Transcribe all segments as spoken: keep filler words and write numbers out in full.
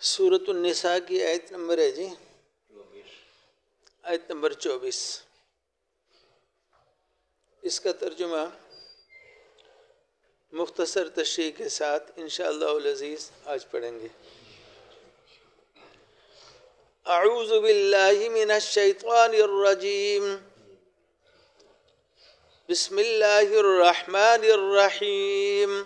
سورۃ النساء کی آیت نمبر ہے جی آیت نمبر چوبیس. اس کا ترجمہ مختصر تشریح کے ساتھ انشاءاللہ العزیز آج پڑھیں گے. اعوذ باللہ من الشیطان الرجیم. بسم اللہ الرحمن الرحیم.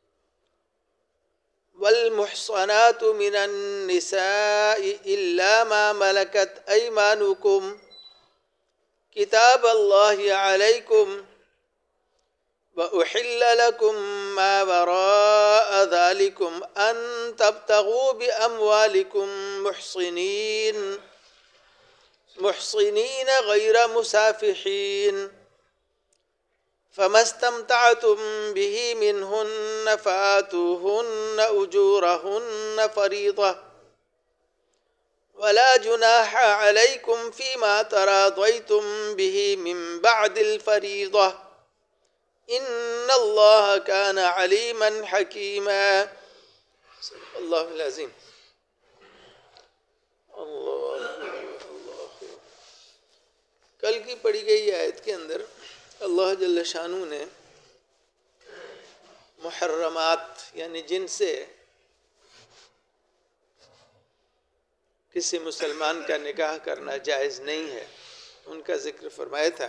والمحصنات من النساء إلا ما ملكت أيمانكم كتاب الله عليكم وأحل لكم ما وراء ذلكم أن تبتغوا بأموالكم محصنين محصنين غير مسافحين فما استمتعتم به منهن فآتوهن أجورهن فريضة ولا جناح عليكم فيما تراضيتم به من بعد الفريضة إن الله كان عليما حكيما. صدق اللہ العظیم. اللہ اللہ. کل کی پڑھی گئی آیت کے اندر اللہ جل شانہ نے محرمات یعنی جن سے کسی مسلمان کا نکاح کرنا جائز نہیں ہے ان کا ذکر فرمایا تھا.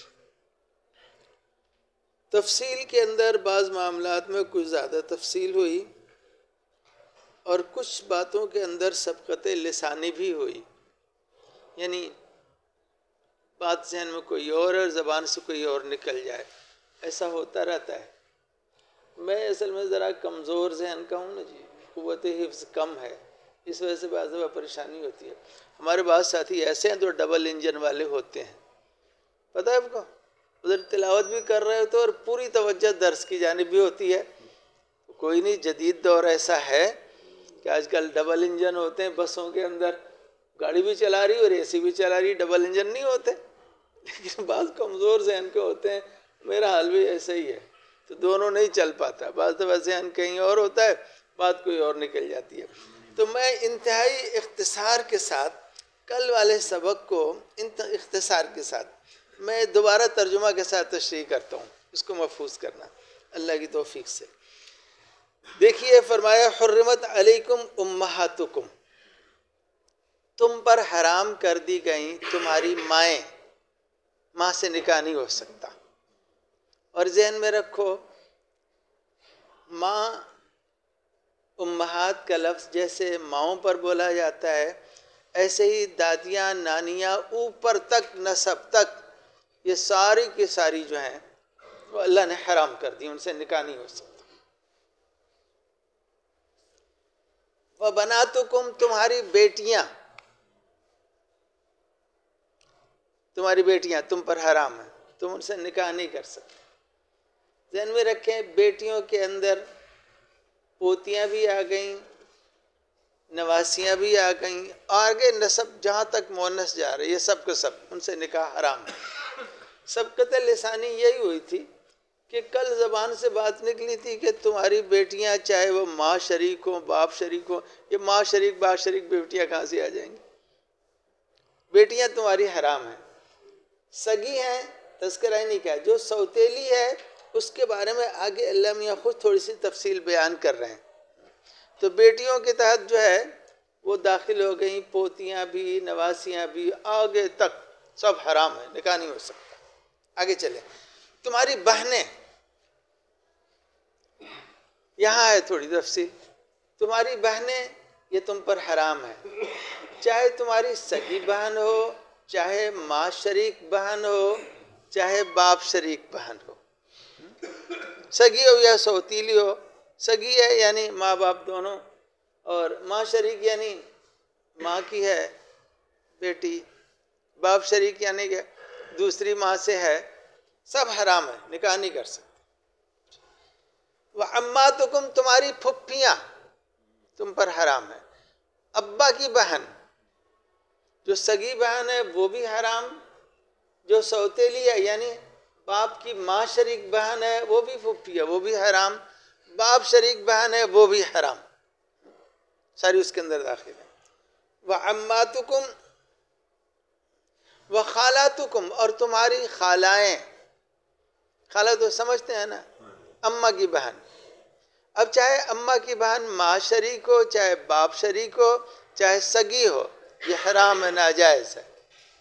تفصیل کے اندر بعض معاملات میں کچھ زیادہ تفصیل ہوئی اور کچھ باتوں کے اندر سبقت لسانی بھی ہوئی، یعنی بات ذہن میں کوئی اور اور زبان سے کوئی اور نکل جائے، ایسا ہوتا رہتا ہے. میں اصل میں ذرا کمزور ذہن کا ہوں نا جی، قوت حفظ کم ہے، اس وجہ سے بعض دفعہ پریشانی ہوتی ہے. ہمارے بعض ساتھی ایسے ہیں جو ڈبل انجن والے ہوتے ہیں، پتہ ہے آپ کو، ادھر تلاوت بھی کر رہے ہوتے اور پوری توجہ درس کی جانب بھی ہوتی ہے. کوئی نہیں، جدید دور ایسا ہے کہ آج کل ڈبل انجن ہوتے ہیں بسوں کے اندر، گاڑی بھی چلا رہی اور اے سی بھی چلا رہی، ڈبل انجن نہیں ہوتے. لیکن بعض کمزور ذہن کے ہوتے ہیں، میرا حال بھی ایسا ہی ہے، تو دونوں نہیں چل پاتا. بعض دفعہ ذہن کہیں اور ہوتا ہے، بات کوئی اور نکل جاتی ہے. تو میں انتہائی اختصار کے ساتھ کل والے سبق کو اختصار کے ساتھ میں دوبارہ ترجمہ کے ساتھ تشریح کرتا ہوں، اس کو محفوظ کرنا اللہ کی توفیق سے. دیکھیے، فرمایا حرمت علیکم امہاتکم، تم پر حرام کر دی گئیں تمہاری مائیں. ماں سے نکاح نہیں ہو سکتا. اور ذہن میں رکھو، ماں امہات کا لفظ جیسے ماؤں پر بولا جاتا ہے، ایسے ہی دادیاں، نانیاں، اوپر تک، نسب تک، یہ ساری کی ساری جو ہیں وہ اللہ نے حرام کر دی، ان سے نکاح نہیں ہو سکتا. وَبَنَاتُكُمْ، تمہاری بیٹیاں، تمہاری بیٹیاں تم پر حرام ہیں، تم ان سے نکاح نہیں کر سکتے. ذہن میں رکھیں، بیٹیوں کے اندر پوتیاں بھی آ گئیں، نواسیاں بھی آ گئیں، آگے نسب جہاں تک مونس جا رہے، یہ سب کے سب ان سے نکاح حرام ہے. سبقت لسانی یہی ہوئی تھی کہ کل زبان سے بات نکلی تھی کہ تمہاری بیٹیاں، چاہے وہ ماں شریک ہوں، باپ شریک ہوں، یہ ماں شریک باپ شریک بیٹیاں کہاں سے آ جائیں گی؟ بیٹیاں تمہاری حرام ہیں. سگی ہیں تذکرہ ہی نہیں کیا، جو سوتیلی ہے اس کے بارے میں آگے اللہ میاں خود تھوڑی سی تفصیل بیان کر رہے ہیں. تو بیٹیوں کے تحت جو ہے وہ داخل ہو گئیں، پوتیاں بھی، نواسیاں بھی، آگے تک سب حرام ہے، نکاح نہیں ہو سکتا. آگے چلیں. تمہاری بہنیں، یہاں ہے تھوڑی تفصیل. تمہاری بہنیں یہ تم پر حرام ہے، چاہے تمہاری سگی بہن ہو، چاہے ماں شریک بہن ہو، چاہے باپ شریک بہن ہو. سگی ہو یا سوتیلی ہو. سگی ہے یعنی ماں باپ دونوں، اور ماں شریک یعنی ماں کی ہے بیٹی، باپ شریک یعنی کہ دوسری ماں سے ہے. سب حرام ہے، نکاح نہیں کر سکتے. وَعَمَّاتُكُمْ، تمہاری پھپھیاں تم پر حرام ہے. ابا کی بہن، جو سگی بہن ہے وہ بھی حرام، جو سوتیلی ہے یعنی باپ کی ماں شریک بہن ہے وہ بھی پھپھی ہے، وہ بھی حرام. باپ شریک بہن ہے وہ بھی حرام. ساری اس کے اندر داخل ہیں. وعماتکم وخالاتکم، اور تمہاری خالائیں. خالہ تو سمجھتے ہیں نا، اماں کی بہن. اب چاہے اماں کی بہن ماں شریک ہو، چاہے باپ شریک ہو، چاہے سگی ہو، یہ حرام ہے، ناجائز ہے.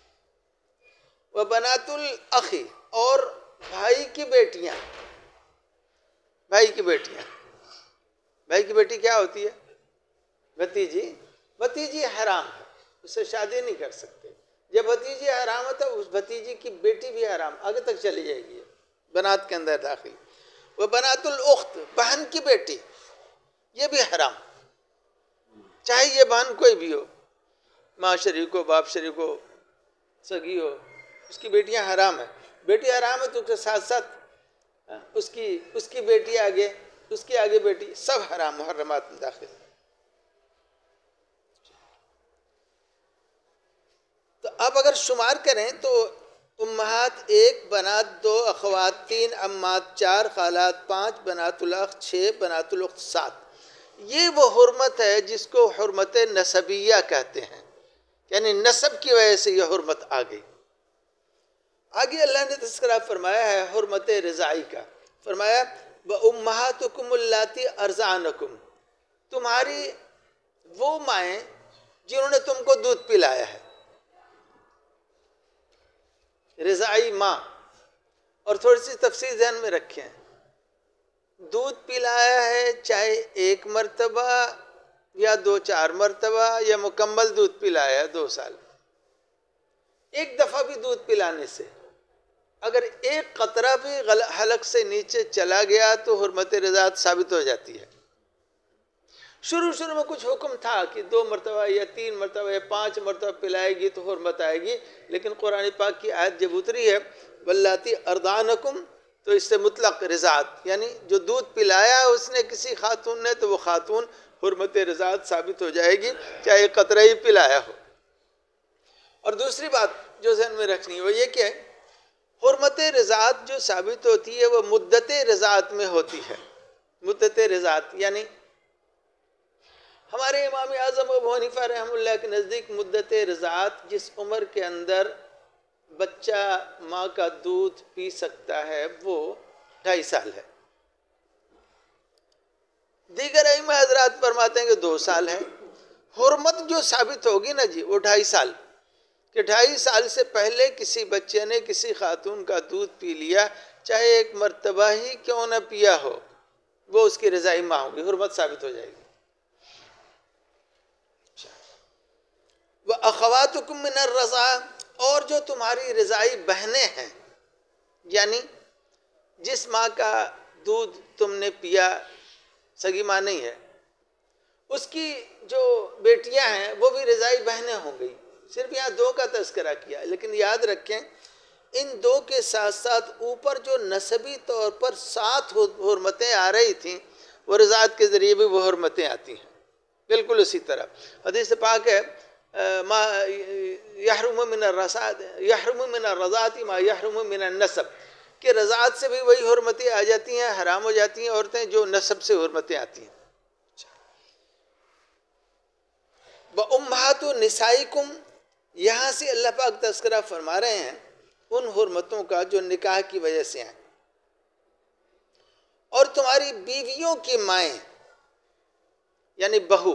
وبنات الاخی، اور بھائی کی بیٹیاں. بھائی کی بیٹیاں، بھائی کی بیٹی کیا ہوتی ہے؟ بھتیجی. بھتیجی حرام ہے، اس سے شادی نہیں کر سکتے. جب بھتیجی حرام ہے تو اس بھتیجی کی بیٹی بھی حرام، آگے تک چلی جائے گی، بنات کے اندر داخل. وہ بنات الاخت، بہن کی بیٹی، یہ بھی حرام، چاہے یہ بہن کوئی بھی ہو، ماں شریک ہو، باپ شریک ہو، سگی ہو، اس کی بیٹیاں حرام ہیں. بیٹی حرام ہے تو اس کے ساتھ ساتھ اس کی اس کی بیٹی آگے، اس کی آگے بیٹی، سب حرام محرمات میں داخل. تو اب اگر شمار کریں تو امہات ایک، بنات دو، اخوات تین، امات چار، خالات پانچ، بنات الاخ چھ، بنات الاخت سات. یہ وہ حرمت ہے جس کو حرمت نسبیہ کہتے ہیں، یعنی نسب کی وجہ سے یہ حرمت آ گئی. آگے اللہ نے تذکرہ فرمایا ہے حرمت رضائی کا. فرمایا وَأُمَّهَاتُكُمُ اللَّاتِي أَرْضَعْنَكُمْ، تمہاری وہ مائیں جنہوں نے تم کو دودھ پلایا ہے. رضائی ماں. اور تھوڑی سی تفصیل ذہن میں رکھیں، دودھ پلایا ہے چاہے ایک مرتبہ یا دو چار مرتبہ یا مکمل دودھ پلایا ہے دو سال، ایک دفعہ بھی دودھ پلانے سے اگر ایک قطرہ بھی حلق سے نیچے چلا گیا تو حرمت رضاعت ثابت ہو جاتی ہے. شروع شروع میں کچھ حکم تھا کہ دو مرتبہ یا تین مرتبہ یا پانچ مرتبہ پلائے گی تو حرمت آئے گی، لیکن قرآن پاک کی آیت جب اتری ہے واللاتی ارضعنکم، تو اس سے مطلق رضاعت، یعنی جو دودھ پلایا اس نے کسی خاتون نے تو وہ خاتون حرمت رضاعت ثابت ہو جائے گی، چاہے قطرہ ہی پلایا ہو. اور دوسری بات جو ذہن میں رکھنی ہے وہ یہ کہ حرمت رضاعت جو ثابت ہوتی ہے وہ مدت رضاعت میں ہوتی ہے. مدت رضاعت یعنی ہمارے امام اعظم ابو حنیفہ رحمہ اللہ کے نزدیک مدت رضاعت جس عمر کے اندر بچہ ماں کا دودھ پی سکتا ہے وہ ڈھائی سال ہے. دیگر ائمہ حضرات فرماتے ہیں کہ دو سال ہے. حرمت جو ثابت ہوگی نا جی وہ ڈھائی سال، کہ ڈھائی سال سے پہلے کسی بچے نے کسی خاتون کا دودھ پی لیا، چاہے ایک مرتبہ ہی کیوں نہ پیا ہو، وہ اس کی رضائی ماں ہوگی، حرمت ثابت ہو جائے گی. وَأَخَوَاتُكُم مِّنَ الرَّضَاعَةِ، اور جو تمہاری رضائی بہنیں ہیں، یعنی جس ماں کا دودھ تم نے پیا، سگی ماں نہیں ہے، اس کی جو بیٹیاں ہیں وہ بھی رضائی بہنیں ہوں گئی. صرف یہاں دو کا تذکرہ کیا، لیکن یاد رکھیں ان دو کے ساتھ ساتھ اوپر جو نسبی طور پر سات حرمتیں آ رہی تھیں وہ رضاعت کے ذریعے بھی وہ حرمتیں آتی ہیں. بالکل اسی طرح حدیث پاک ہے ما یحرم من الرضاعت یحرم من الرضاعت ما یحرم من النسب، کہ رضاعت سے بھی وہی حرمتیں آ جاتی ہیں، حرام ہو جاتی ہیں عورتیں جو نسب سے حرمتیں آتی ہیں. وَأُمَّهَاتُ نِسَائِكُمْ، یہاں سے اللہ پاک تذکرہ فرما رہے ہیں ان حرمتوں کا جو نکاح کی وجہ سے ہیں. اور تمہاری بیویوں کی مائیں یعنی بہو،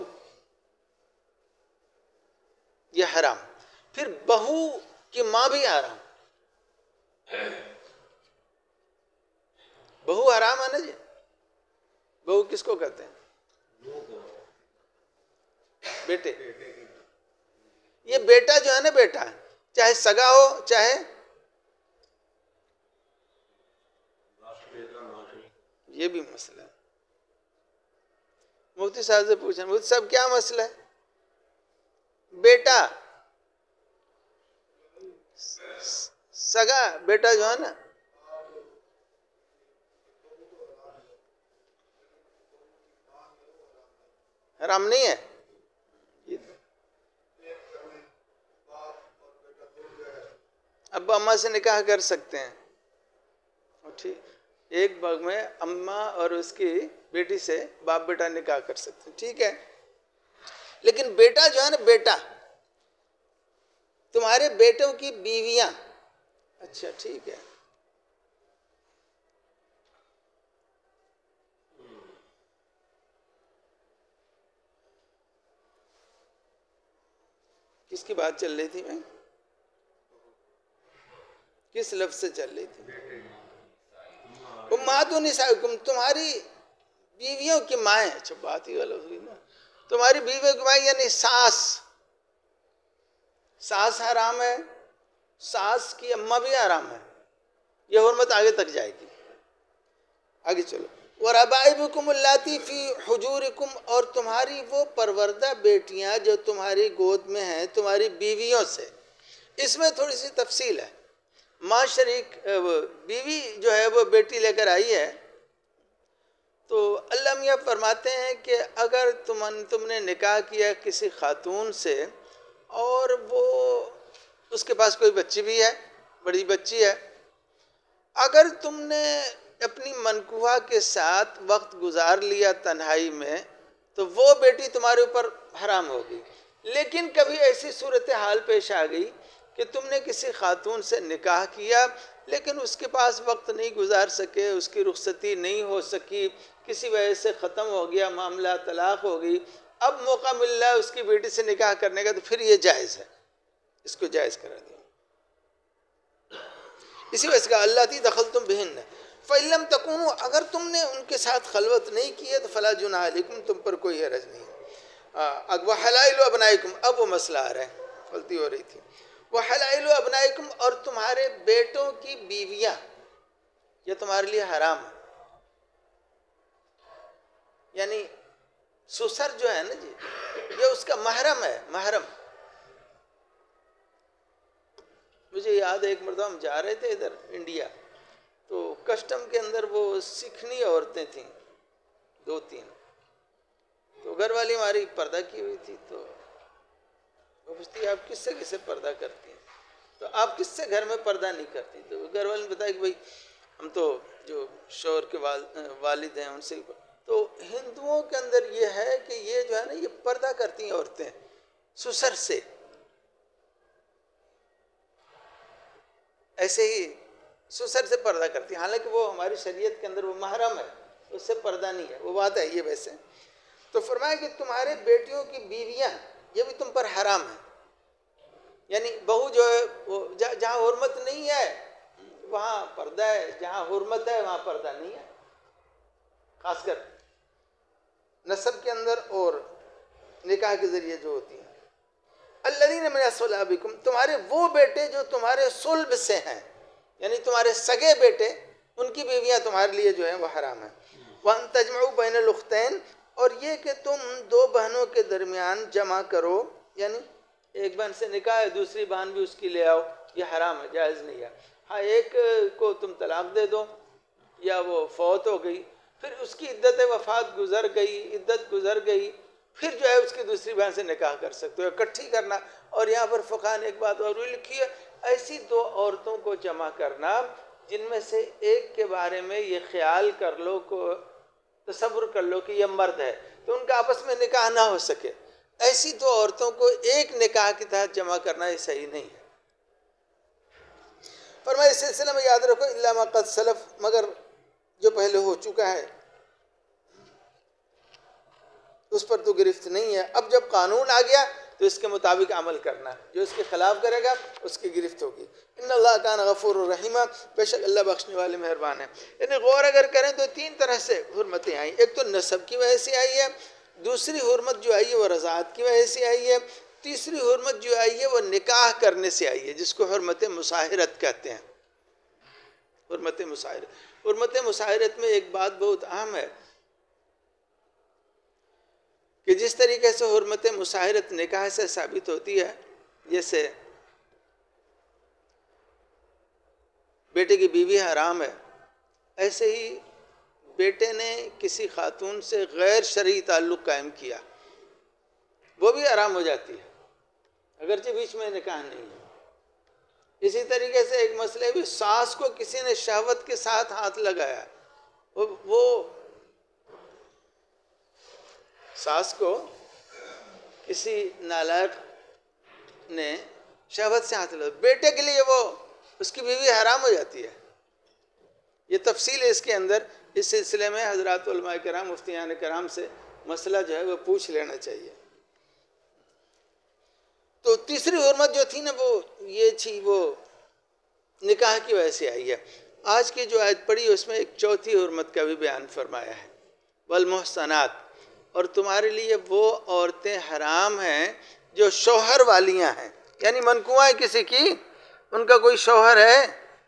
یہ حرام. پھر بہو کی ماں بھی حرام. بہو حرام ہے نا جی. بہو کس کو کہتے ہیں؟ بیٹے. یہ بیٹا جو ہے نا، بیٹا چاہے سگا ہو چاہے، یہ بھی مسئلہ ہے. مفتی صاحب سے پوچھیں مفتی صاحب کیا مسئلہ ہے؟ بیٹا سگا بیٹا جو ہے نا، حرام نہیں ہے. ابا اماں سے نکاح کر سکتے ہیں، ٹھیک، ایک باغ میں اماں اور اس کی بیٹی سے باپ بیٹا نکاح کر سکتے ہیں، ٹھیک ہے. لیکن بیٹا جو ہے نا بیٹا، تمہارے بیٹوں کی بیویاں، اچھا ٹھیک ہے، کس کی بات چل رہی تھی؟ میں کس لفظ سے چل رہی تھی؟ امہات نسائکم، تمہاری بیویوں کی مائیں، اچھا بات ہی غلط ہوئی نا، تمہاری بیویوں کی مائیں یعنی ساس، ساس حرام ہے، ساس کی اماں بھی حرام ہے، یہ حرمت آگے تک جائے گی، آگے چلو۔ وَرَبَائِبُكُمُ اللَّاتِي فِي حُجُورِكُمْ، اور تمہاری وہ پروردہ بیٹیاں جو تمہاری گود میں ہیں تمہاری بیویوں سے، اس میں تھوڑی سی تفصیل ہے۔ ماں شریک بیوی جو ہے وہ بیٹی لے کر آئی ہے، تو اللہ میاں فرماتے ہیں کہ اگر تم تم نے نکاح کیا کسی خاتون سے اور وہ اس کے پاس کوئی بچی بھی ہے، بڑی بچی ہے، اگر تم نے اپنی منکوحہ کے ساتھ وقت گزار لیا تنہائی میں تو وہ بیٹی تمہارے اوپر حرام ہوگی۔ لیکن کبھی ایسی صورتحال پیش آ گئی کہ تم نے کسی خاتون سے نکاح کیا لیکن اس کے پاس وقت نہیں گزار سکے، اس کی رخصتی نہیں ہو سکی، کسی وجہ سے ختم ہو گیا معاملہ، طلاق ہو گئی، اب موقع مل رہا ہے اس کی بیٹی سے نکاح کرنے کا، تو پھر یہ جائز ہے، اس کو جائز کرا دیا۔ اسی وجہ سے کہا اللہ تی دخل تم بہن، فَإِن لَمْ تَكُونُوا، اگر تم نے ان کے ساتھ خلوت نہیں کی ہے تو فَلَا جُنَاحَ عَلَيْكُمْ، تم پر کوئی حرج نہیں ہے۔ وَحَلَائِلُ أَبْنَائِكُمْ، اب وہ مسئلہ آ رہا ہے، غلطی ہو رہی تھی۔ وَحَلَائِلُ أَبْنَائِكُمْ، اور تمہارے بیٹوں کی بیویاں، یہ تمہارے لیے حرام ہے، یعنی سسر جو ہے نا جی، یہ اس کا محرم ہے، محرم۔ مجھے یاد ہے ایک مرتبہ ہم جا رہے تھے ادھر انڈیا، تو کسٹم کے اندر وہ سکھنی عورتیں تھیں دو تین، تو گھر والی ہماری پردہ کی ہوئی تھی، تو وہ پوچھتی آپ کس سے کس سے پردہ کرتی ہیں، تو آپ کس سے گھر میں پردہ نہیں کرتی؟ تو گھر والے نے بتایا کہ بھائی ہم تو جو شوہر کے والد ہیں ان سے۔ تو ہندوؤں کے اندر یہ ہے کہ یہ جو ہے نا یہ پردہ کرتی ہیں عورتیں سسر سے، ایسے ہی سسر سے پردہ کرتی ہیں، حالانکہ وہ ہماری شریعت کے اندر وہ محرم ہے، اس سے پردہ نہیں ہے، وہ بات ہے یہ ویسے۔ تو فرمایا کہ تمہارے بیٹیوں کی بیویاں یہ بھی تم پر حرام ہے، یعنی بہو جو ہے وہ جہاں حرمت نہیں ہے وہاں پردہ ہے، جہاں حرمت ہے وہاں پردہ نہیں ہے، خاص کر نسب کے اندر اور نکاح کے ذریعے جو ہوتی ہیں۔ الذین من اصلابکم، تمہارے وہ بیٹے جو تمہارے صلب سے ہیں، یعنی تمہارے سگے بیٹے، ان کی بیویاں تمہارے لیے جو ہیں وہ حرام ہیں۔ وَأَن تَجْمَعُوا بَيْنَ الْأُخْتَيْنِ، اور یہ کہ تم دو بہنوں کے درمیان جمع کرو، یعنی ایک بہن سے نکاح ہے دوسری بہن بھی اس کی لے آؤ، یہ حرام ہے، جائز نہیں ہے۔ ہاں ایک کو تم طلاق دے دو یا وہ فوت ہو گئی، پھر اس کی عدت وفات گزر گئی، عدت گزر گئی، پھر جو ہے اس کی دوسری بہن سے نکاح کر سکتے ہو، اکٹھی کرنا۔ اور یہاں پر فقہ نے ایک بات اور بھی لکھی ہے، ایسی دو عورتوں کو جمع کرنا جن میں سے ایک کے بارے میں یہ خیال کر لو، کو تصور کر لو کہ یہ مرد ہے، تو ان کا آپس میں نکاح نہ ہو سکے، ایسی دو عورتوں کو ایک نکاح کے تحت جمع کرنا یہ صحیح نہیں ہے۔ فرمایا اس سلسلے میں یاد رکھو الا ما قد سلف، مگر جو پہلے ہو چکا ہے اس پر تو گرفت نہیں ہے، اب جب قانون آ گیا تو اس کے مطابق عمل کرنا ہے، جو اس کے خلاف کرے گا اس کی گرفت ہوگی۔ ان اللہ کان غفور الرحیم، بے شک اللہ بخشنے والے مہربان ہیں۔ یعنی غور اگر کریں تو تین طرح سے حرمتیں آئیں، ایک تو نسب کی وجہ سے آئی ہے، دوسری حرمت جو آئی ہے وہ رضاعت کی وجہ سے آئی ہے، تیسری حرمت جو آئی ہے وہ نکاح کرنے سے آئی ہے، جس کو حرمت مصاہرت کہتے ہیں۔ حرمت مصاہرت، حرمت مصاہرت میں ایک بات بہت اہم ہے کہ جس طریقے سے حرمت مصاہرت نکاح سے ثابت ہوتی ہے، جیسے بیٹے کی بیوی حرام ہے، ایسے ہی بیٹے نے کسی خاتون سے غیر شرعی تعلق قائم کیا وہ بھی حرام ہو جاتی ہے، اگرچہ بیچ میں نکاح نہیں ہے۔ اسی طریقے سے ایک مسئلہ بھی، ساس کو کسی نے شہوت کے ساتھ ہاتھ لگایا، وہ, وہ ساس کو کسی نالائق نے شہوت سے ہاتھ لگا، بیٹے کے لیے وہ اس کی بیوی حرام ہو جاتی ہے. یہ تفصیل ہے اس کے اندر. اس سلسلے میں حضرات علماء کرام مفتیان کرام سے مسئلہ جو ہے وہ پوچھ لینا چاہیے. تو تیسری حرمت جو تھی نا وہ یہ تھی، وہ نکاح کی وجہ سے آئی ہے. آج کی جو آیت پڑھی اس میں ایک چوتھی حرمت کا بھی بیان فرمایا ہے، والمحصنات، اور تمہارے لیے وہ عورتیں حرام ہیں جو شوہر والیاں ہیں، یعنی منکوہ ہے کسی کی، ان کا کوئی شوہر ہے،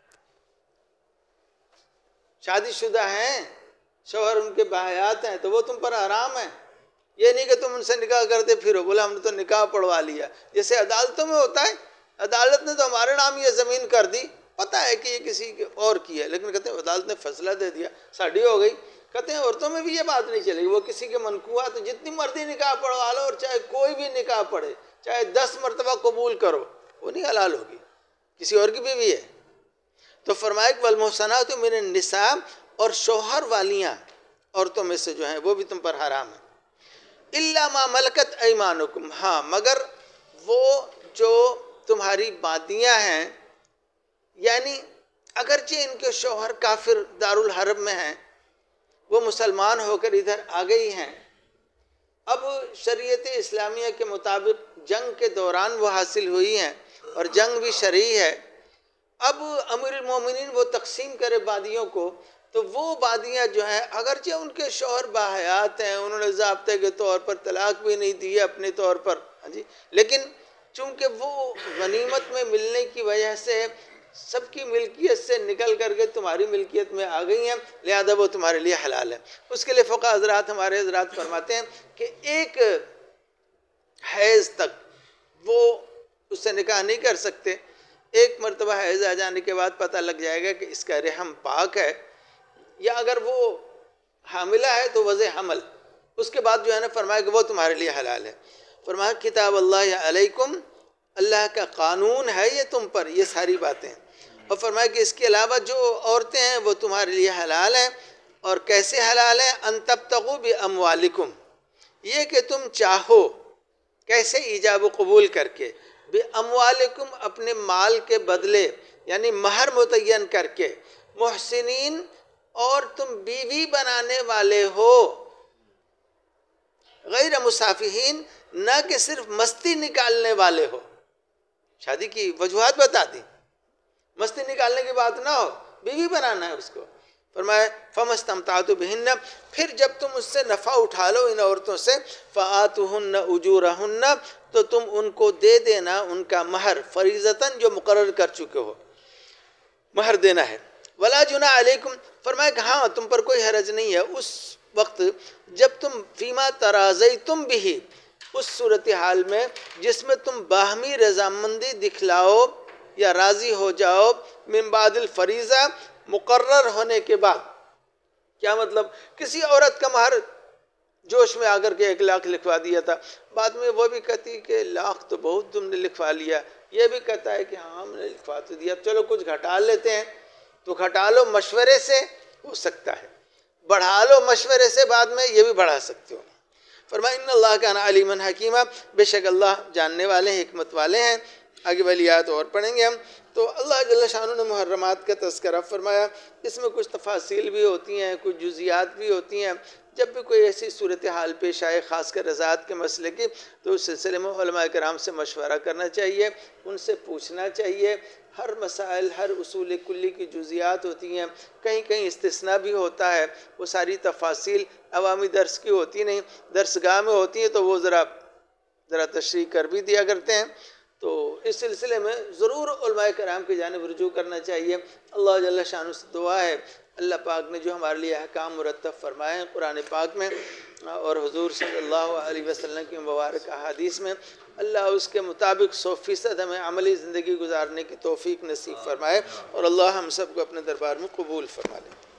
شادی شدہ ہیں، شوہر ان کے باحیات ہیں، تو وہ تم پر حرام ہیں. یہ نہیں کہ تم ان سے نکاح کرتے پھرو، بولا ہم نے تو نکاح پڑھوا لیا، جیسے عدالتوں میں ہوتا ہے. عدالت نے تو ہمارے نام یہ زمین کر دی، پتہ ہے کہ یہ کسی اور کی ہے، لیکن کہتے ہیں عدالت نے فیصلہ دے دیا، ساڑھی ہو گئی. کہتے ہیں عورتوں میں بھی یہ بات نہیں چلے گی، وہ کسی کے منکوہ تو جتنی مرضی نکاح پڑھوا لو، اور چاہے کوئی بھی نکاح پڑھے، چاہے دس مرتبہ قبول کرو، وہ نہیں حلال ہوگی، کسی اور کی بیوی ہے. تو فرمایا کہ والمحصنات من النساء، اور شوہر والیاں عورتوں میں سے جو ہیں وہ بھی تم پر حرام ہیں. الا ما ملکت ایمانکم، ہاں مگر وہ جو تمہاری بادیاں ہیں، یعنی اگرچہ ان کے شوہر کافر دارالحرب میں ہیں، وہ مسلمان ہو کر ادھر آ گئی ہیں، اب شریعت اسلامیہ کے مطابق جنگ کے دوران وہ حاصل ہوئی ہیں اور جنگ بھی شرعی ہے. اب امیر المومنین وہ تقسیم کرے بادیوں کو، تو وہ بادیاں جو ہیں اگرچہ ان کے شوہر باحیات ہیں، انہوں نے ضابطے کے طور پر طلاق بھی نہیں دی ہے اپنے طور پر، ہاں جی، لیکن چونکہ وہ غنیمت میں ملنے کی وجہ سے سب کی ملکیت سے نکل کر کے تمہاری ملکیت میں آ گئی ہیں، لہذا وہ تمہارے لیے حلال ہے. اس کے لیے فقہ حضرات ہمارے حضرات فرماتے ہیں کہ ایک حیض تک وہ اس سے نکاح نہیں کر سکتے. ایک مرتبہ حیض آ جانے کے بعد پتہ لگ جائے گا کہ اس کا رحم پاک ہے، یا اگر وہ حاملہ ہے تو وضع حمل، اس کے بعد جو ہے نا فرمایا کہ وہ تمہارے لیے حلال ہے. فرمایا کتاب اللہ علیکم، اللہ کا قانون ہے یہ تم پر، یہ ساری باتیں. اور فرمایا کہ اس کے علاوہ جو عورتیں ہیں وہ تمہارے لیے حلال ہیں. اور کیسے حلال ہیں؟ ان تبتغوا باموالکم، یہ کہ تم چاہو، کیسے؟ ایجاب و قبول کر کے، باموالکم اپنے مال کے بدلے، یعنی مہر متعین کر کے، محسنین، اور تم بیوی بنانے والے ہو، غیر مسافہین، نہ کہ صرف مستی نکالنے والے ہو. شادی کی وجوہات بتا دی، مستی نکالنے کی بات نہ ہو، بیوی بنانا ہے اس کو. فرمایا فَمَسْتَمْتَعْتُ بِهِنَّ، پھر جب تم اس سے نفع اٹھا لو ان عورتوں سے، فَآتُوهُنَّ أُجُورَهُنَّ، تو تم ان کو دے دینا ان کا مہر، فریضتاً جو مقرر کر چکے ہو، مہر دینا ہے. وَلَا جُنَاحَ عَلَيْكُمْ، فرمایا کہ ہاں تم پر کوئی حرج نہیں ہے اس وقت جب تم فیما ترازیتم بھی، اس صورتحال میں جس میں تم باہمی رضامندی دکھلاؤ یا راضی ہو جاؤ، من بعد الفریضہ، مقرر ہونے کے بعد. کیا مطلب؟ کسی عورت کا مہر جوش میں آ کر کے ایک لاکھ لکھوا دیا تھا، بعد میں وہ بھی کہتی کہ لاکھ تو بہت تم نے لکھوا لیا، یہ بھی کہتا ہے کہ ہاں ہم نے لکھوا تو دیا، چلو کچھ گھٹا لیتے ہیں. تو گھٹا لو مشورے سے، ہو سکتا ہے بڑھا لو مشورے سے، بعد میں یہ بھی بڑھا سکتے ہو. فرمایا ان اللہ کان علیما حکیما، بے شک اللہ جاننے والے ہیں، حکمت والے ہیں. آگے والی آیت اور پڑھیں گے ہم. تو اللہ جل شانہ نے محرمات کا تذکرہ فرمایا، اس میں کچھ تفاصیل بھی ہوتی ہیں، کچھ جزیات بھی ہوتی ہیں. جب بھی کوئی ایسی صورتحال پیش آئے، خاص کر رضاعت کے مسئلے کی، تو اس سلسلے میں علماء کرام سے مشورہ کرنا چاہیے، ان سے پوچھنا چاہیے. ہر مسائل، ہر اصول کلی کی جزیات ہوتی ہیں، کہیں کہیں استثناء بھی ہوتا ہے، وہ ساری تفاصیل عوامی درس کی ہوتی نہیں، درس گاہ میں ہوتی ہیں تو وہ ذرا ذرا تشریح کر بھی دیا کرتے ہیں. تو اس سلسلے میں ضرور علماء کرام کی جانب رجوع کرنا چاہیے. اللہ جل شانہ سے دعا ہے، اللہ پاک نے جو ہمارے لیے احکام مرتب فرمائے ہیں قرآن پاک میں اور حضور صلی اللہ علیہ وسلم کی مبارک احادیث میں، اللہ اس کے مطابق سو فیصد ہمیں عملی زندگی گزارنے کی توفیق نصیب فرمائے، اور اللہ ہم سب کو اپنے دربار میں قبول فرما لے.